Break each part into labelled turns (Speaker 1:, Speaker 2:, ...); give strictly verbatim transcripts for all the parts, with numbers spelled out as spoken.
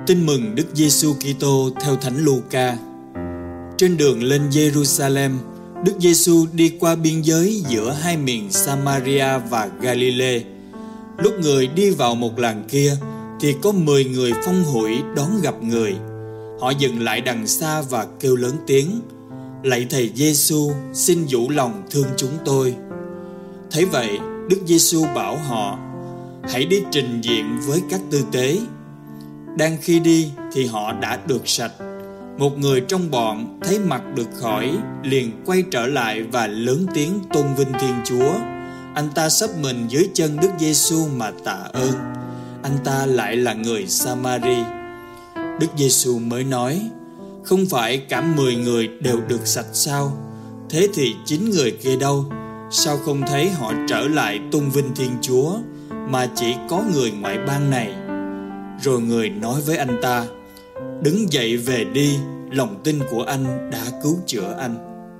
Speaker 1: Tin mừng Đức Giêsu Kitô theo Thánh Luca. Trên đường lên Jerusalem, Đức Giêsu đi qua biên giới giữa hai miền Samaria và Galilee. Lúc người đi vào một làng kia, thì có mười người phong hủi đón gặp người. Họ dừng lại đằng xa và kêu lớn tiếng: "Lạy Thầy Giêsu, xin dụ lòng thương chúng tôi." Thấy vậy, Đức Giêsu bảo họ: "Hãy đi trình diện với các tư tế." Đang khi đi thì họ đã được sạch. Một người trong bọn thấy mặt được khỏi, liền quay trở lại và lớn tiếng tôn vinh Thiên Chúa. Anh ta xấp mình dưới chân Đức Giêsu mà tạ ơn. Anh ta lại là người Samari. Đức Giêsu mới nói: "Không phải cả mười người đều được sạch sao? Thế thì chín người kia đâu? Sao không thấy họ trở lại tôn vinh Thiên Chúa, mà chỉ có người ngoại bang này?" Rồi người nói với anh ta: "Đứng dậy về đi, lòng tin của anh đã cứu chữa anh."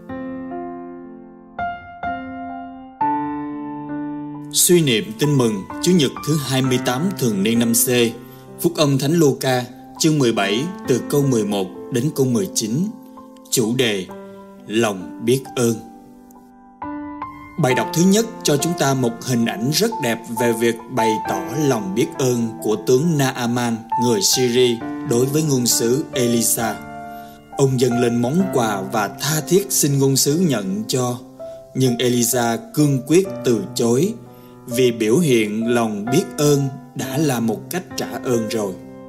Speaker 1: Suy niệm tin mừng Chủ nhật thứ hai mươi tám thường niên năm C. Phúc âm Thánh Luca, chương mười bảy, từ câu mười một đến câu mười chín. Chủ đề: lòng biết ơn. Bài đọc thứ nhất cho chúng ta một hình ảnh rất đẹp về việc bày tỏ lòng biết ơn của tướng Naaman, người Syria, đối với ngôn sứ Elisa. Ông dâng lên món quà và tha thiết xin ngôn sứ nhận cho, nhưng Elisa cương quyết từ chối, vì biểu hiện lòng biết ơn đã là một cách trả ơn rồi.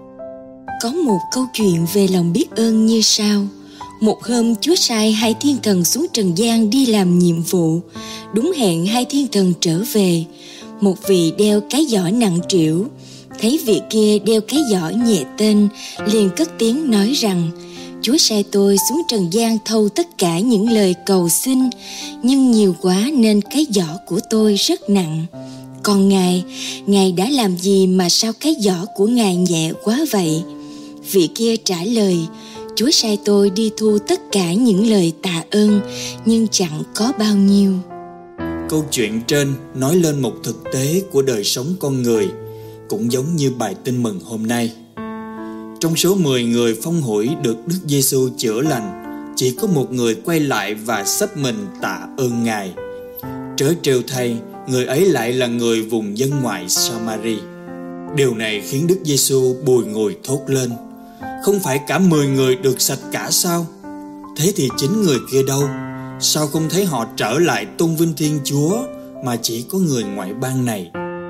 Speaker 2: Có một câu chuyện về lòng biết ơn như sau. Một hôm, Chúa sai hai thiên thần xuống trần gian đi làm nhiệm vụ. Đúng hẹn hai thiên thần trở về. Một vị đeo cái giỏ nặng trĩu, thấy vị kia đeo cái giỏ nhẹ tên, liền cất tiếng nói rằng: "Chúa sai tôi xuống trần gian thâu tất cả những lời cầu xin, nhưng nhiều quá nên cái giỏ của tôi rất nặng. Còn Ngài, Ngài đã làm gì mà sao cái giỏ của Ngài nhẹ quá vậy?" Vị kia trả lời: "Chúa sai tôi đi thu tất cả những lời tạ ơn, nhưng chẳng có bao nhiêu."
Speaker 1: Câu chuyện trên nói lên một thực tế của đời sống con người, cũng giống như bài tin mừng hôm nay. Trong số mười người phong hủi được Đức Giêsu chữa lành, chỉ có một người quay lại và xấp mình tạ ơn Ngài. Trớ trêu thay, người ấy lại là người vùng dân ngoại Samari. Điều này khiến Đức Giêsu bùi ngùi thốt lên: "Không phải cả mười người được sạch cả sao? Thế thì chín người kia đâu? Sao không thấy họ trở lại tôn vinh Thiên Chúa, mà chỉ có người ngoại bang này?"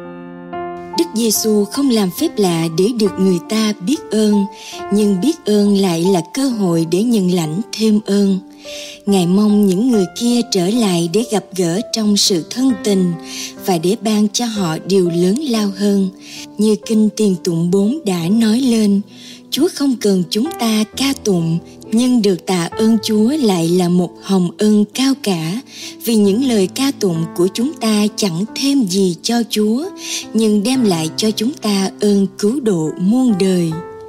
Speaker 2: Đức Giêsu không làm phép lạ để được người ta biết ơn, nhưng biết ơn lại là cơ hội để nhận lãnh thêm ơn. Ngài mong những người kia trở lại để gặp gỡ trong sự thân tình và để ban cho họ điều lớn lao hơn. Như Kinh Tiền Tụng bốn đã nói lên, Chúa không cần chúng ta ca tụng, nhưng được tạ ơn Chúa lại là một hồng ân cao cả, vì những lời ca tụng của chúng ta chẳng thêm gì cho Chúa, nhưng đem lại cho chúng ta ơn cứu độ muôn đời.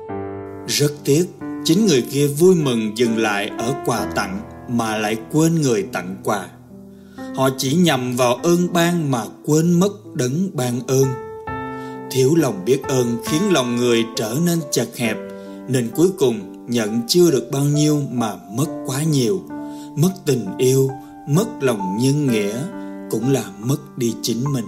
Speaker 1: Rất tiếc, chính người kia vui mừng dừng lại ở quà tặng mà lại quên người tặng quà. Họ chỉ nhầm vào ơn ban mà quên mất đấng ban ơn. Thiếu lòng biết ơn khiến lòng người trở nên chật hẹp, nên cuối cùng nhận chưa được bao nhiêu mà mất quá nhiều. Mất tình yêu, mất lòng nhân nghĩa, cũng là mất đi chính mình.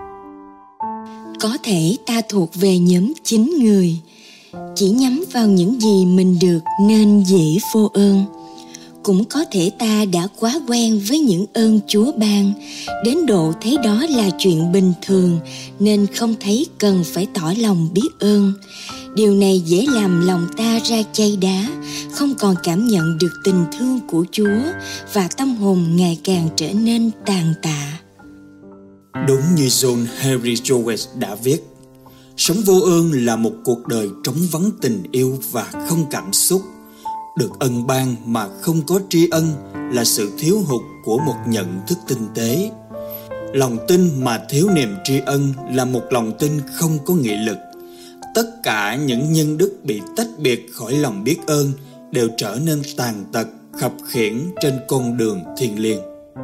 Speaker 2: Có thể ta thuộc về nhóm chín người, chỉ nhắm vào những gì mình được nên dễ vô ơn. Cũng có thể ta đã quá quen với những ơn Chúa ban, đến độ thấy đó là chuyện bình thường nên không thấy cần phải tỏ lòng biết ơn. Điều này dễ làm lòng ta ra chai đá, không còn cảm nhận được tình thương của Chúa, và tâm hồn ngày càng trở nên tàn tạ.
Speaker 1: Đúng như John Henry Jowett đã viết, sống vô ơn là một cuộc đời trống vắng tình yêu và không cảm xúc. Được ân ban mà không có tri ân là sự thiếu hụt của một nhận thức tinh tế. Lòng tin mà thiếu niềm tri ân là một lòng tin không có nghị lực. Tất cả những nhân đức bị tách biệt khỏi lòng biết ơn đều trở nên tàn tật, khập khiễng trên con đường thiêng liêng.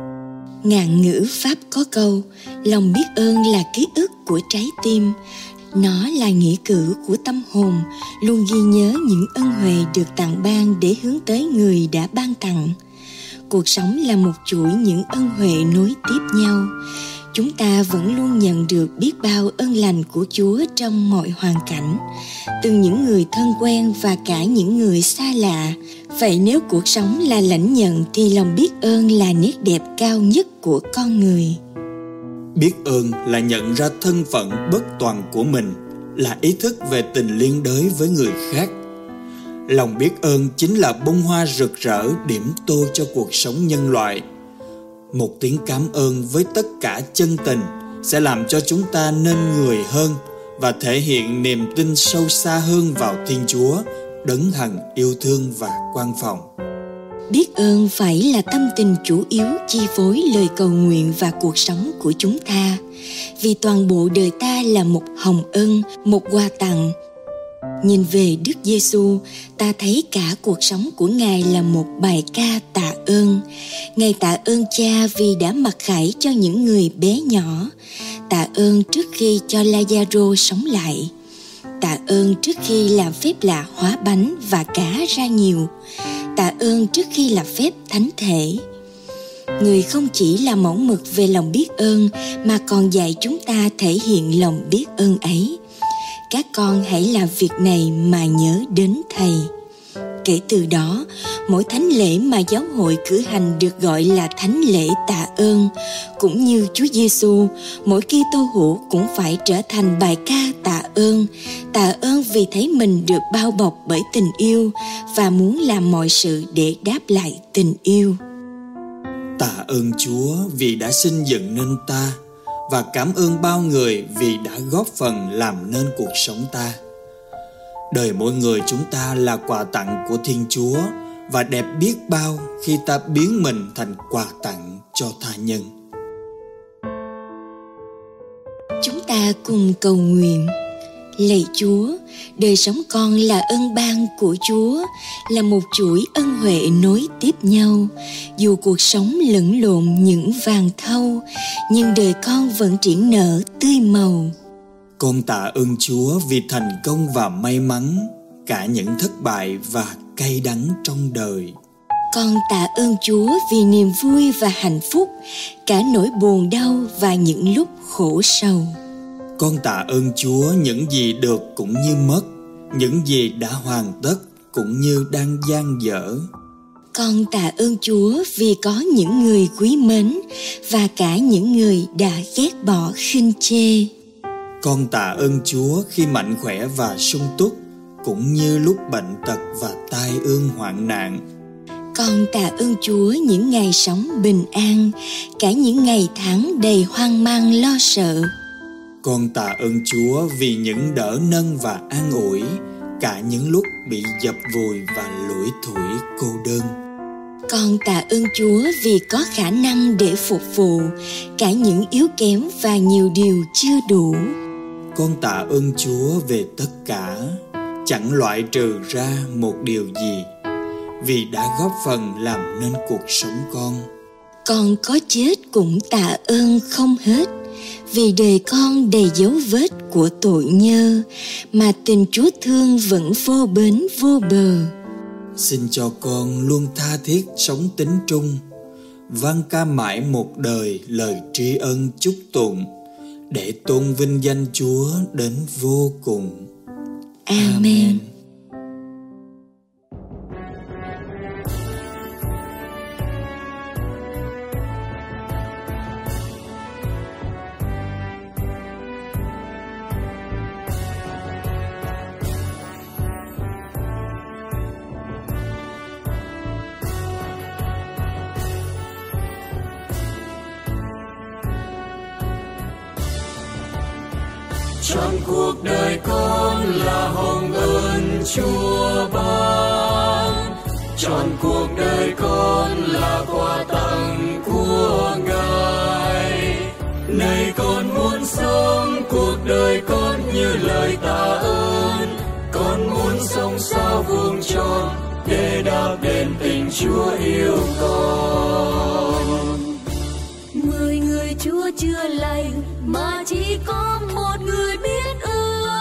Speaker 2: Ngạn ngữ Pháp có câu, lòng biết ơn là ký ức của trái tim. Nó là nghĩa cử của tâm hồn, luôn ghi nhớ những ân huệ được tặng ban để hướng tới người đã ban tặng. Cuộc sống là một chuỗi những ân huệ nối tiếp nhau. Chúng ta vẫn luôn nhận được biết bao ơn lành của Chúa trong mọi hoàn cảnh, từ những người thân quen và cả những người xa lạ. Vậy nếu cuộc sống là lãnh nhận thì lòng biết ơn là nét đẹp cao nhất của con người.
Speaker 1: Biết ơn là nhận ra thân phận bất toàn của mình, là ý thức về tình liên đới với người khác. Lòng biết ơn chính là bông hoa rực rỡ điểm tô cho cuộc sống nhân loại. Một tiếng cảm ơn với tất cả chân tình sẽ làm cho chúng ta nên người hơn và thể hiện niềm tin sâu xa hơn vào Thiên Chúa, đấng hằng yêu thương và quan phòng.
Speaker 2: Biết ơn phải là tâm tình chủ yếu chi phối lời cầu nguyện và cuộc sống của chúng ta, vì toàn bộ đời ta là một hồng ân, một quà tặng. Nhìn về Đức Giêsu, ta thấy cả cuộc sống của Ngài là một bài ca tạ ơn. Ngài tạ ơn Cha vì đã mặc khải cho những người bé nhỏ, tạ ơn trước khi cho Lazaro sống lại, tạ ơn trước khi làm phép lạ hóa bánh và cá ra nhiều, tạ ơn trước khi làm phép thánh thể. Người không chỉ là mẫu mực về lòng biết ơn mà còn dạy chúng ta thể hiện lòng biết ơn ấy. Các con hãy làm việc này mà nhớ đến Thầy. Kể từ đó, mỗi thánh lễ mà giáo hội cử hành được gọi là thánh lễ tạ ơn. Cũng như Chúa Giêsu, mỗi Kitô hữu cũng phải trở thành bài ca tạ ơn. Tạ ơn vì thấy mình được bao bọc bởi tình yêu và muốn làm mọi sự để đáp lại tình yêu.
Speaker 1: Tạ ơn Chúa vì đã sinh dựng nên ta, và cảm ơn bao người vì đã góp phần làm nên cuộc sống ta. Đời mỗi người chúng ta là quà tặng của Thiên Chúa, và đẹp biết bao khi ta biến mình thành quà tặng cho tha nhân.
Speaker 2: Chúng ta cùng cầu nguyện. Lạy Chúa, đời sống con là ân ban của Chúa, là một chuỗi ân huệ nối tiếp nhau. Dù cuộc sống lẫn lộn những vàng thau, nhưng đời con vẫn triển nở tươi màu.
Speaker 1: Con tạ ơn Chúa vì thành công và may mắn, cả những thất bại và cay đắng trong đời.
Speaker 2: Con tạ ơn Chúa vì niềm vui và hạnh phúc, cả nỗi buồn đau và những lúc khổ sầu.
Speaker 1: Con tạ ơn Chúa những gì được cũng như mất, những gì đã hoàn tất cũng như đang dang dở.
Speaker 2: Con tạ ơn Chúa vì có những người quý mến và cả những người đã ghét bỏ khinh chê.
Speaker 1: Con tạ ơn Chúa khi mạnh khỏe và sung túc, cũng như lúc bệnh tật và tai ương hoạn nạn.
Speaker 2: Con tạ ơn Chúa những ngày sống bình an, cả những ngày tháng đầy hoang mang lo sợ.
Speaker 1: Con tạ ơn Chúa vì những đỡ nâng và an ủi, cả những lúc bị dập vùi và lủi thủi cô đơn.
Speaker 2: Con tạ ơn Chúa vì có khả năng để phục vụ, cả những yếu kém và nhiều điều chưa đủ.
Speaker 1: Con tạ ơn Chúa về tất cả, chẳng loại trừ ra một điều gì, vì đã góp phần làm nên cuộc sống con.
Speaker 2: Con có chết cũng tạ ơn không hết, vì đời con đầy dấu vết của tội nhơ, mà tình Chúa thương vẫn vô bến vô bờ.
Speaker 1: Xin cho con luôn tha thiết sống tín trung, vang ca mãi một đời lời tri ân chúc tụng, để tôn vinh danh Chúa đến vô cùng.
Speaker 2: Amen.
Speaker 1: Amen.
Speaker 3: Trọn cuộc đời con là hồng ơn Chúa ban, trọn cuộc đời con là quà tặng của Ngài. Này con muốn sống cuộc đời con như lời tạ ơn, con muốn sống sao vuông tròn để đáp đền tình Chúa yêu con.
Speaker 4: Mười người Chúa chưa lành mà chỉ có một người biết ơn.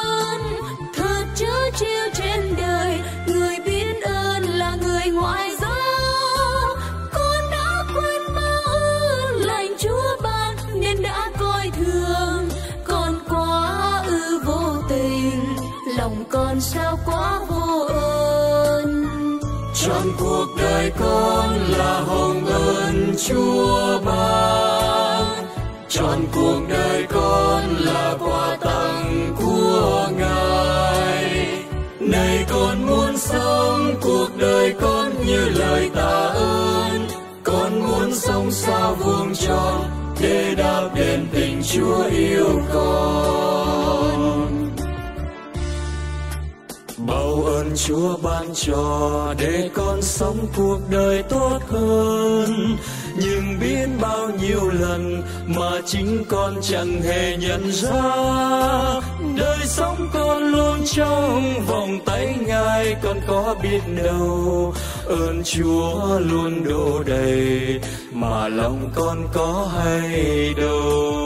Speaker 3: con sao quá vô ơn. Trọn cuộc đời con là hồng ơn Chúa ban, trọn cuộc đời con là quà tặng của Ngài. Này con muốn sống cuộc đời con như lời tạ ơn, con muốn sống sao vuông tròn để đáp đền tình Chúa yêu con. Bao ơn Chúa ban cho để con sống cuộc đời tốt hơn, nhưng biết bao nhiêu lần mà chính con chẳng hề nhận ra. Đời sống con luôn trong vòng tay Ngài, con có biết đâu ơn Chúa luôn đổ đầy mà lòng con có hay đâu.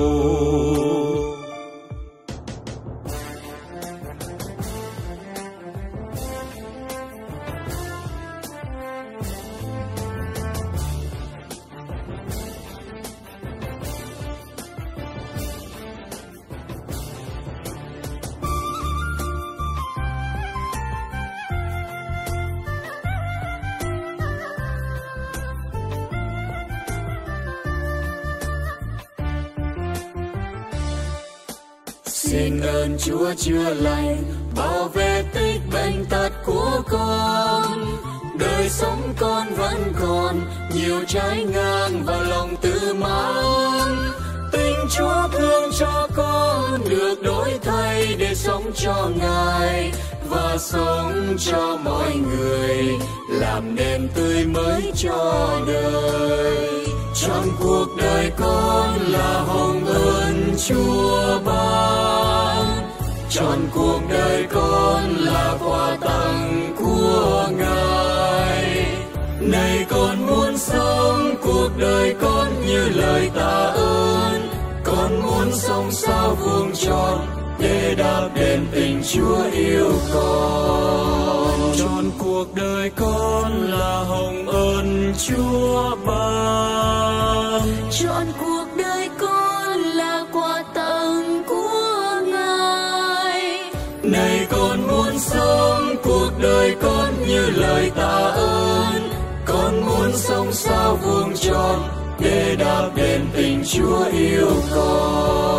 Speaker 3: Xin ơn Chúa chữa lành, bảo vệ tích bệnh tật của con. Đời sống con vẫn còn nhiều trái ngang và lòng tự mãn. Tình Chúa thương cho con được đổi thay để sống cho Ngài và sống cho mọi người, làm nên tươi mới cho đời. Trọn cuộc đời con là hồng ơn Chúa ban, trọn cuộc đời con là quà tặng của Ngài. Này con muốn sống cuộc đời con như lời tạ ơn, con muốn sống sao vuông tròn để đáp đền tình Chúa yêu con. Trọn cuộc đời con là hồng ơn Chúa ban,
Speaker 2: trọn cuộc đời con là quà tặng của Ngài.
Speaker 3: Này con muốn sống cuộc đời con như lời tạ ơn, con muốn sống sao vuông tròn để đáp đền tình Chúa yêu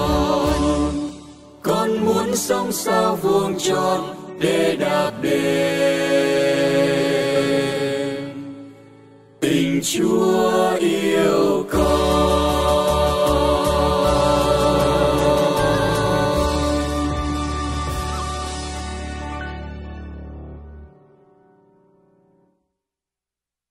Speaker 3: con. Con muốn sống sao vuông tròn để đáp đền